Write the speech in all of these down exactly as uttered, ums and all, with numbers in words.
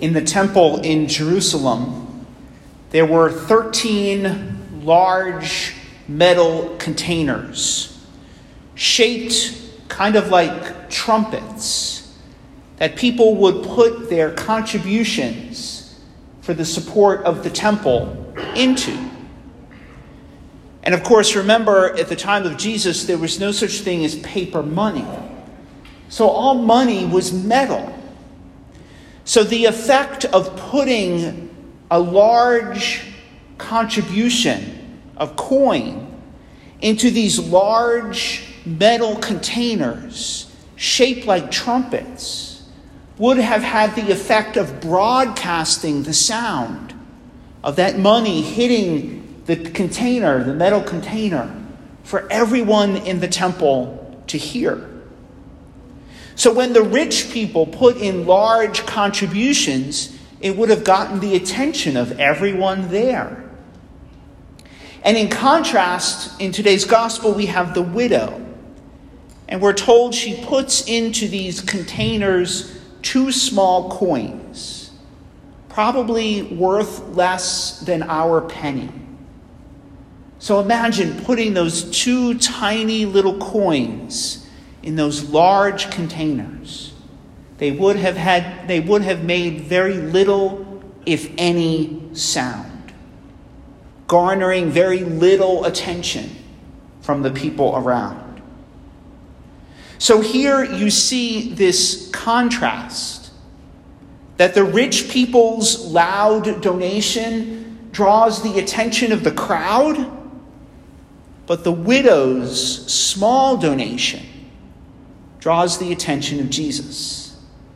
In the temple in Jerusalem, there were thirteen large metal containers shaped kind of like trumpets that people would put their contributions for the support of the temple into. And of course, remember, at the time of Jesus, there was no such thing as paper money. So all money was metal. So the effect of putting a large contribution of coin into these large metal containers shaped like trumpets would have had the effect of broadcasting the sound of that money hitting the container, the metal container, for everyone in the temple to hear. So when the rich people put in large contributions, it would have gotten the attention of everyone there. And in contrast, in today's gospel, we have the widow. And we're told she puts into these containers two small coins, probably worth less than our penny. So imagine putting those two tiny little coins in those large containers. They would have had, they would have made very little, if any, sound, garnering very little attention from the people around. So here you see this contrast, that the rich people's loud donation draws the attention of the crowd, but the widow's small donation draws the attention of Jesus.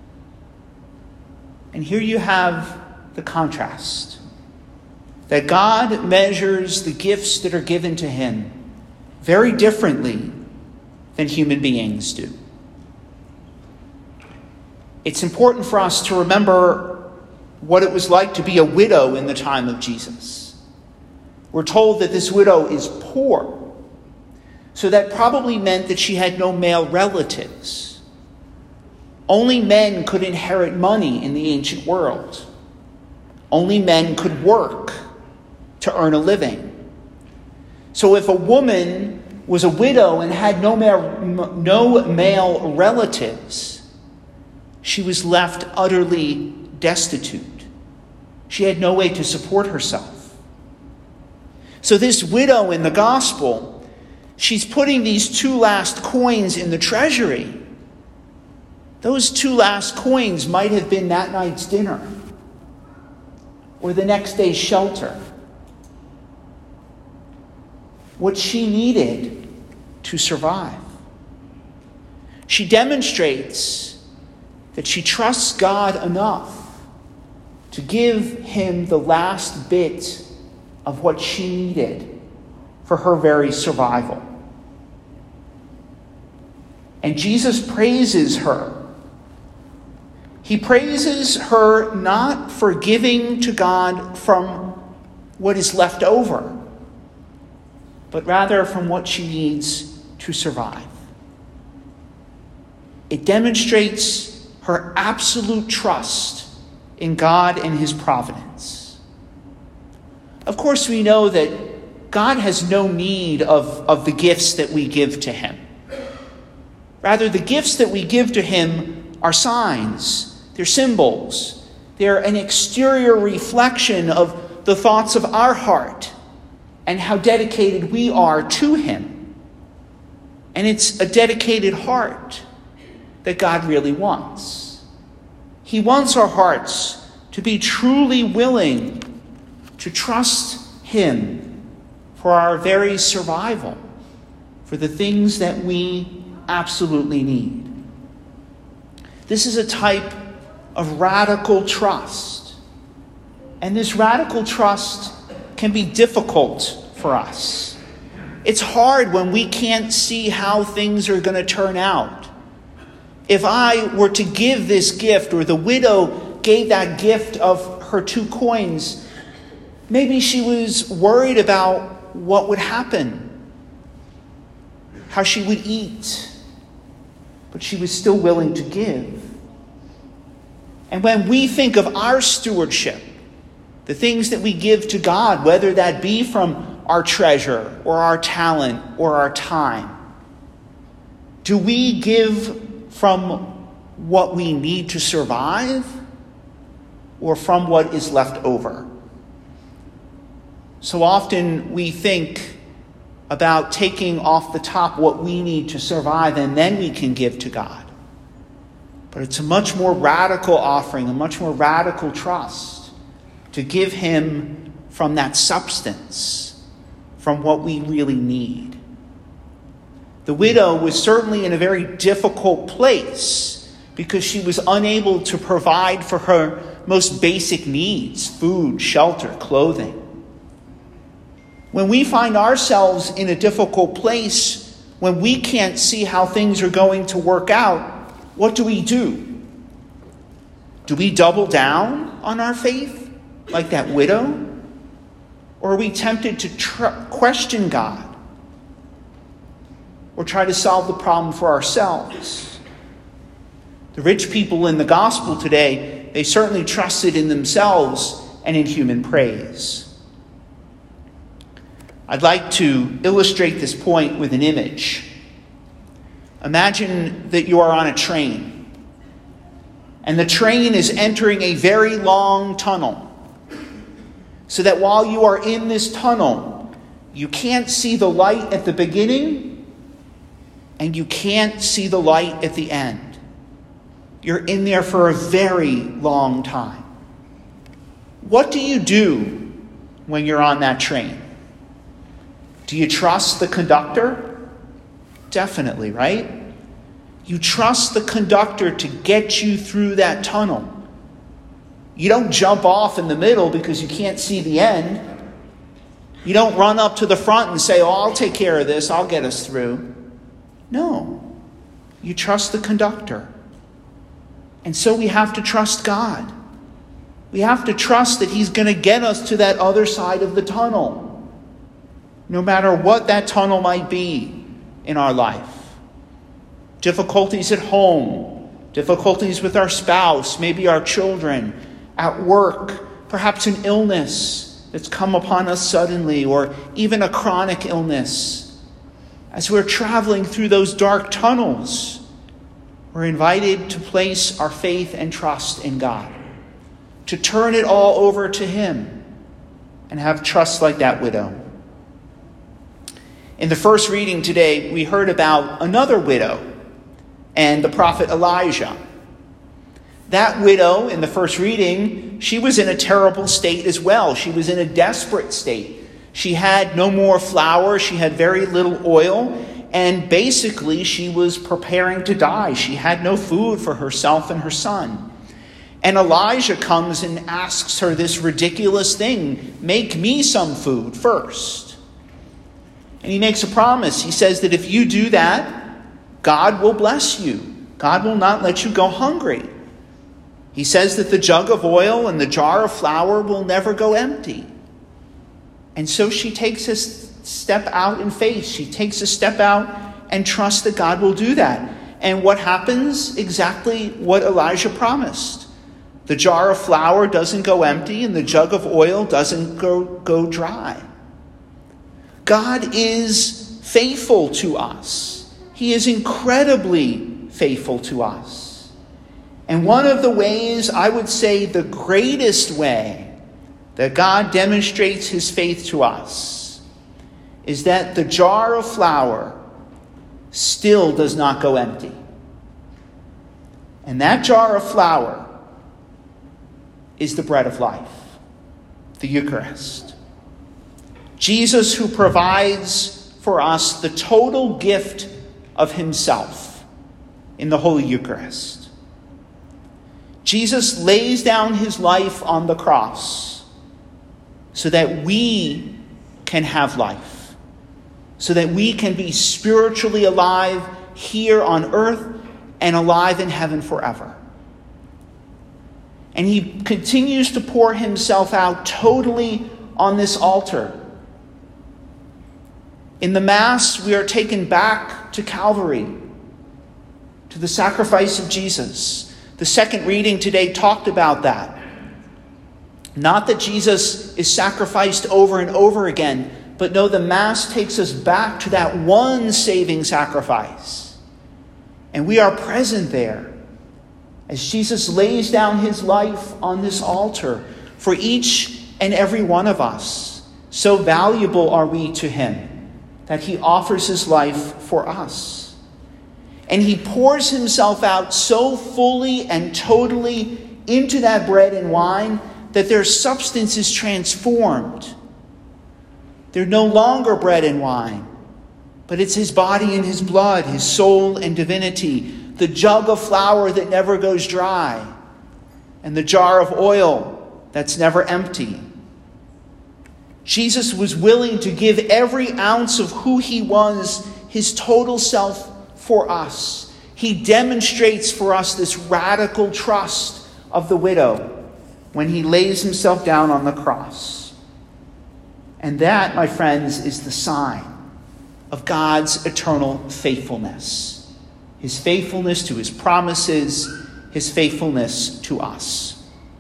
And here you have the contrast, that God measures the gifts that are given to him very differently than human beings do. It's important for us to remember what it was like to be a widow in the time of Jesus. We're told that this widow is poor. So that probably meant that she had no male relatives. Only men could inherit money in the ancient world. Only men could work to earn a living. So if a woman was a widow and had no male, no male relatives, she was left utterly destitute. She had no way to support herself. So this widow in the gospel, she's putting these two last coins in the treasury. Those two last coins might have been that night's dinner or the next day's shelter. What she needed to survive. She demonstrates that she trusts God enough to give him the last bit of what she needed for her very survival. And Jesus praises her. He praises her not for giving to God from what is left over, but rather from what she needs to survive. It demonstrates her absolute trust in God and his providence. Of course, we know that God has no need of, of the gifts that we give to him. Rather, the gifts that we give to him are signs. They're symbols. They're an exterior reflection of the thoughts of our heart and how dedicated we are to him. And it's a dedicated heart that God really wants. He wants our hearts to be truly willing to trust him for our very survival, for the things that we absolutely need. This is a type of radical trust. And this radical trust can be difficult for us. It's hard when we can't see how things are going to turn out. If I were to give this gift, or the widow gave that gift of her two coins, maybe she was worried about what would happen, how she would eat, but she was still willing to give. And when we think of our stewardship, the things that we give to God, whether that be from our treasure or our talent or our time, do we give from what we need to survive or from what is left over? So often we think about taking off the top what we need to survive, and then we can give to God. But it's a much more radical offering, a much more radical trust to give him from that substance, from what we really need. The widow was certainly in a very difficult place because she was unable to provide for her most basic needs: food, shelter, clothing. When we find ourselves in a difficult place, when we can't see how things are going to work out, what do we do? Do we double down on our faith like that widow? Or are we tempted to tr- question God or try to solve the problem for ourselves? The rich people in the gospel today, they certainly trusted in themselves and in human praise. I'd like to illustrate this point with an image. Imagine that you are on a train, and the train is entering a very long tunnel, so that while you are in this tunnel, you can't see the light at the beginning, and you can't see the light at the end. You're in there for a very long time. What do you do when you're on that train? Do you trust the conductor? Definitely, right? You trust the conductor to get you through that tunnel. You don't jump off in the middle because you can't see the end. You don't run up to the front and say, oh, I'll take care of this, I'll get us through. No. You trust the conductor. And so we have to trust God. We have to trust that he's going to get us to that other side of the tunnel, no matter what that tunnel might be in our life. Difficulties at home, difficulties with our spouse, maybe our children, at work, perhaps an illness that's come upon us suddenly, or even a chronic illness. As we're traveling through those dark tunnels, we're invited to place our faith and trust in God, to turn it all over to him and have trust like that widow. In the first reading today, we heard about another widow and the prophet Elijah. That widow, in the first reading, she was in a terrible state as well. She was in a desperate state. She had no more flour. She had very little oil. And basically, she was preparing to die. She had no food for herself and her son. And Elijah comes and asks her this ridiculous thing: make me some food first. And he makes a promise. He says that if you do that, God will bless you. God will not let you go hungry. He says that the jug of oil and the jar of flour will never go empty. And so she takes a step out in faith. She takes a step out and trusts that God will do that. And what happens? Exactly what Elijah promised. The jar of flour doesn't go empty, and the jug of oil doesn't go, go dry. God is faithful to us. He is incredibly faithful to us. And one of the ways, I would say the greatest way that God demonstrates his faith to us, is that the jar of flour still does not go empty. And that jar of flour is the bread of life, the Eucharist. Jesus, who provides for us the total gift of himself in the Holy Eucharist. Jesus lays down his life on the cross so that we can have life, so that we can be spiritually alive here on earth and alive in heaven forever. And he continues to pour himself out totally on this altar. In the Mass, we are taken back to Calvary, to the sacrifice of Jesus, The second reading today talked about that. Not that Jesus is sacrificed over and over again, but no, the Mass takes us back to that one saving sacrifice. And we are present there as Jesus lays down his life on this altar for each and every one of us. So valuable are we to him that he offers his life for us. And he pours himself out so fully and totally into that bread and wine that their substance is transformed. They're no longer bread and wine, but it's his body and his blood, his soul and divinity, the jug of flour that never goes dry, and the jar of oil that's never empty. Jesus was willing to give every ounce of who he was, his total self, for us. He demonstrates for us this radical trust of the widow when he lays himself down on the cross. And that, my friends, is the sign of God's eternal faithfulness. His faithfulness to his promises, his faithfulness to us.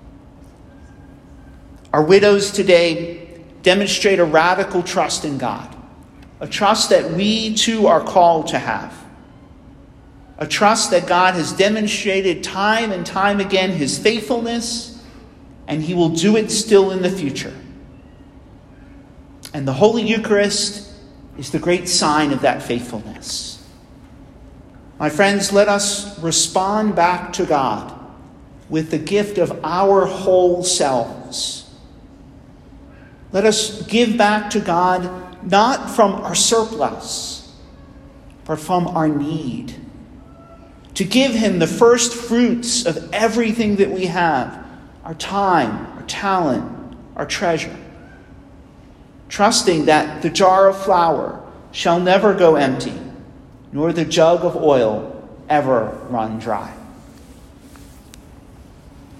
Our widows today demonstrate a radical trust in God, a trust that we too are called to have, a trust that God has demonstrated time and time again his faithfulness, and he will do it still in the future. And the Holy Eucharist is the great sign of that faithfulness. My friends, let us respond back to God with the gift of our whole selves. Let us give back to God not from our surplus, but from our need. To give him the first fruits of everything that we have, our time, our talent, our treasure. Trusting that the jar of flour shall never go empty, nor the jug of oil ever run dry.